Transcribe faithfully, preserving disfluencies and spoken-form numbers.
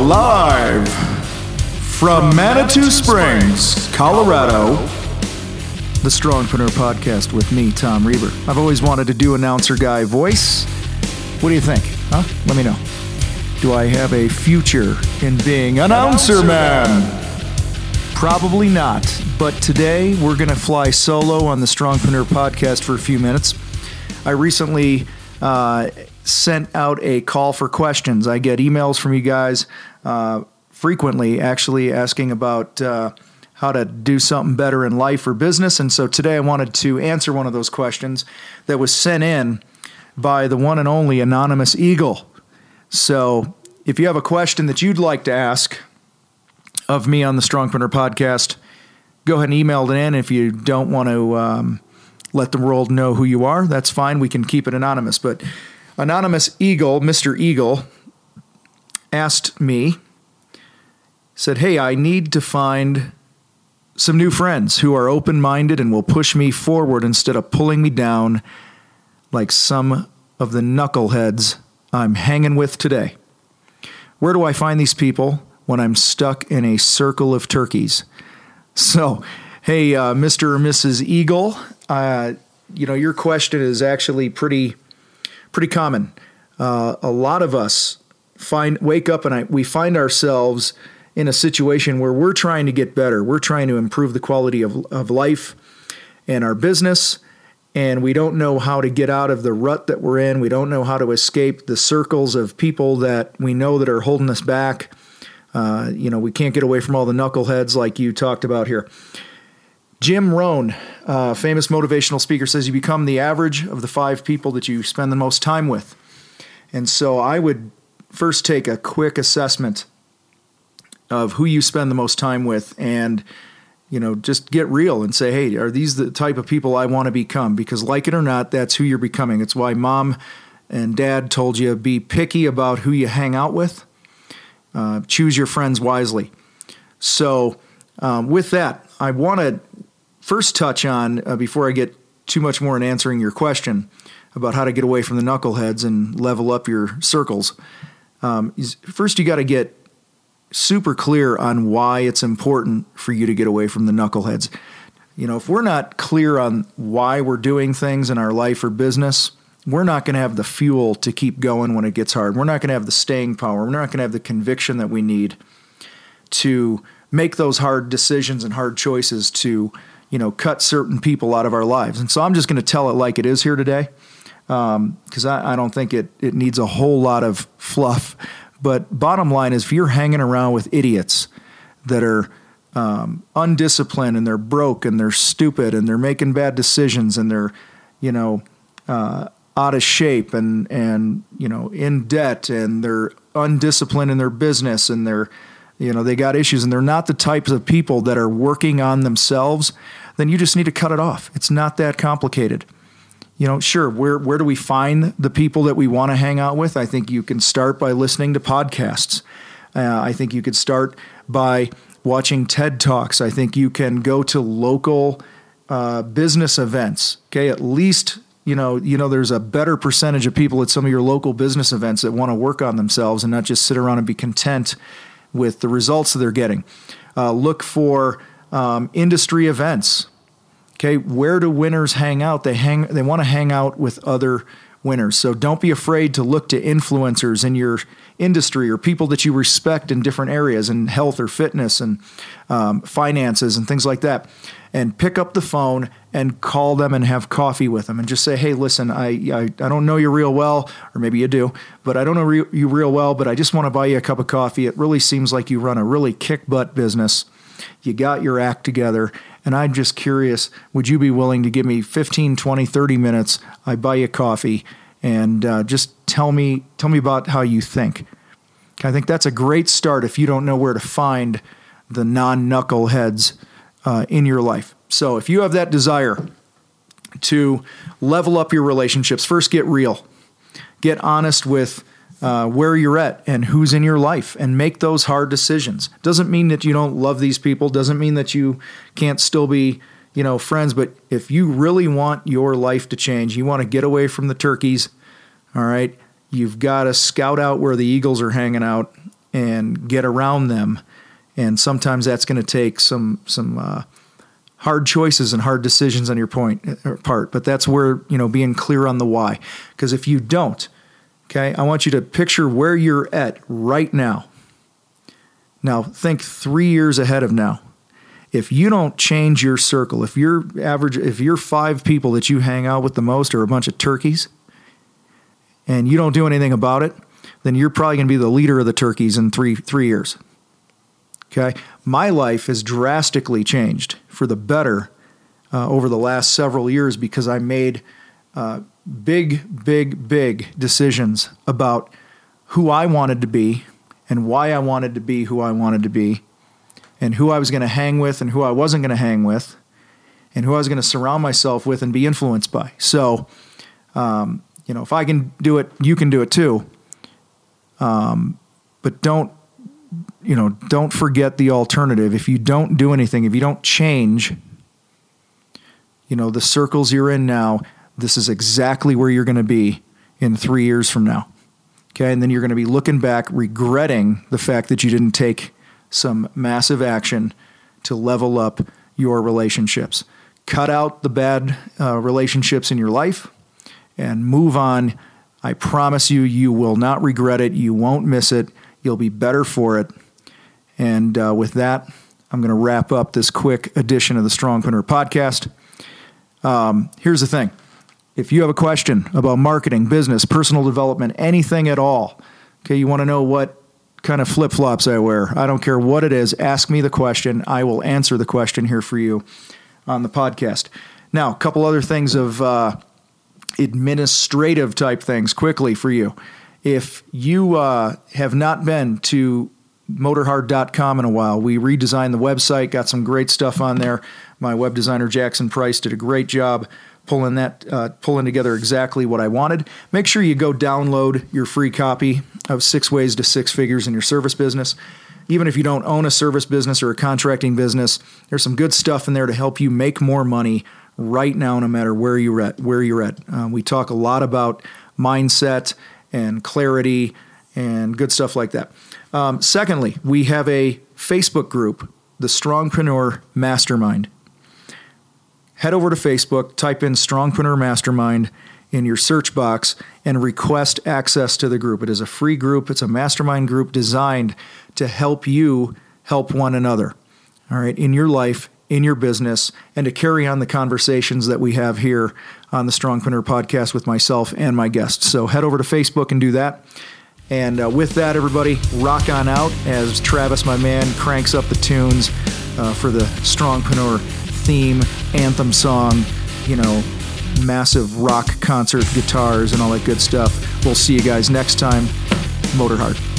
Live from Manitou Springs, Colorado, the Strongpreneur Podcast with me, Tom Reber. I've always wanted to do announcer guy voice. What do you think? Huh? Let me know. Do I have a future in being announcer man? Probably not. But today we're going to fly solo on the Strongpreneur Podcast for a few minutes. I recently uh, sent out a call for questions. I get emails from you guys uh, frequently, actually asking about uh, how to do something better in life or business. And so today I wanted to answer one of those questions that was sent in by the one and only Anonymous Eagle. So if you have a question that you'd like to ask of me on the Strongpreneur Podcast, go ahead and email it in. If you don't want to um, let the world know who you are, that's fine. We can keep it anonymous. But Anonymous Eagle, Mister Eagle, asked me, said, hey, I need to find some new friends who are open-minded and will push me forward instead of pulling me down like some of the knuckleheads I'm hanging with today. Where do I find these people when I'm stuck in a circle of turkeys? So, hey, uh, Mister or Missus Eagle, uh, you know, your question is actually pretty pretty common. Uh, a lot of us find wake up and I, we find ourselves in a situation where we're trying to get better. We're trying to improve the quality of, of life and our business, and we don't know how to get out of the rut that we're in. We don't know how to escape the circles of people that we know that are holding us back. Uh, you know, we can't get away from all the knuckleheads like you talked about here. Jim Rohn, uh, famous motivational speaker, says you become the average of the five people that you spend the most time with. And so I would first take a quick assessment of who you spend the most time with and, you know, just get real and say, hey, are these the type of people I want to become? Because like it or not, that's who you're becoming. It's why mom and dad told you be picky about who you hang out with. Uh, choose your friends wisely. So um, with that, I want to first touch on, uh, before I get too much more in answering your question about how to get away from the knuckleheads and level up your circles, um, is first you got to get super clear on why it's important for you to get away from the knuckleheads. You know, if we're not clear on why we're doing things in our life or business, we're not going to have the fuel to keep going when it gets hard. We're not going to have the staying power. We're not going to have the conviction that we need to make those hard decisions and hard choices to, you know, cut certain people out of our lives. And so I'm just going to tell it like it is here today, because um, I, I don't think it, it needs a whole lot of fluff. But bottom line is, if you're hanging around with idiots that are um, undisciplined and they're broke and they're stupid and they're making bad decisions and they're, you know, uh, out of shape and, and, you know, in debt and they're undisciplined in their business and they're, you know, they got issues and they're not the types of people that are working on themselves, then you just need to cut it off. It's not that complicated. You know, sure, where where do we find the people that we want to hang out with? I think you can start by listening to podcasts. Uh, I think you could start by watching TED Talks. I think you can go to local uh, business events. Okay, at least, you know, you know, there's a better percentage of people at some of your local business events that want to work on themselves and not just sit around and be content with the results that they're getting. Uh, look for um, industry events. Okay, where do winners hang out? They hang. They want to hang out with other winners. So don't be afraid to look to influencers in your industry or people that you respect in different areas in health or fitness and um, finances and things like that. And pick up the phone and call them and have coffee with them and just say, hey, listen, I I, I don't know you real well, or maybe you do, but I don't know re- you real well, but I just want to buy you a cup of coffee. It really seems like you run a really kick-butt business. You got your act together, and I'm just curious, would you be willing to give me fifteen, twenty, thirty minutes? I buy you coffee, and uh, just tell me tell me about how you think. I think that's a great start if you don't know where to find the non-knuckleheads uh, in your life. So if you have that desire to level up your relationships, first get real. Get honest with Uh, where you're at and who's in your life, and make those hard decisions. Doesn't mean that you don't love these people. Doesn't mean that you can't still be, you know, friends. But if you really want your life to change, you want to get away from the turkeys, all right, you've got to scout out where the eagles are hanging out and get around them. And sometimes that's going to take some some uh, hard choices and hard decisions on your point or part. But that's where, you know, being clear on the why. Because if you don't, okay, I want you to picture where you're at right now. Now think three years ahead of now. If you don't change your circle, if your average, if your five people that you hang out with the most are a bunch of turkeys, and you don't do anything about it, then you're probably going to be the leader of the turkeys in three three years. Okay, my life has drastically changed for the better uh, over the last several years because I made uh, big, big, big decisions about who I wanted to be and why I wanted to be who I wanted to be, and who I was going to hang with and who I wasn't going to hang with, and who I was going to surround myself with and be influenced by. So, um, you know, if I can do it, you can do it too. Um, but don't, you know, don't forget the alternative. If you don't do anything, if you don't change, you know, the circles you're in now, this is exactly where you're going to be in three years from now. Okay. And then you're going to be looking back, regretting the fact that you didn't take some massive action to level up your relationships. Cut out the bad uh, relationships in your life and move on. I promise you, you will not regret it. You won't miss it. You'll be better for it. And uh, with that, I'm going to wrap up this quick edition of the Strongpreneur Podcast. Um, here's the thing. If you have a question about marketing, business, personal development, anything at all, okay, you want to know what kind of flip-flops I wear, I don't care what it is, ask me the question. I will answer the question here for you on the podcast. Now, a couple other things of uh, administrative type things quickly for you. If you uh, have not been to motorhard dot com in a while, we redesigned the website, got some great stuff on there. My web designer, Jackson Price, did a great job pulling that, uh, pulling together exactly what I wanted. Make sure you go download your free copy of Six Ways to Six Figures in Your Service Business. Even if you don't own a service business or a contracting business, there's some good stuff in there to help you make more money right now, no matter where you're at. Where you're at. Uh, we talk a lot about mindset and clarity and good stuff like that. Um, secondly, we have a Facebook group, the Strongpreneur Mastermind. Head over to Facebook, type in Strongpreneur Mastermind in your search box, and request access to the group. It is a free group. It's a mastermind group designed to help you help one another, all right, in your life, in your business, and to carry on the conversations that we have here on the Strongpreneur Podcast with myself and my guests. So head over to Facebook and do that. And uh, with that, everybody, rock on out as Travis, my man, cranks up the tunes uh, for the Strongpreneur theme, anthem song, you know, massive rock concert guitars and all that good stuff. We'll see you guys next time. Motor Hard.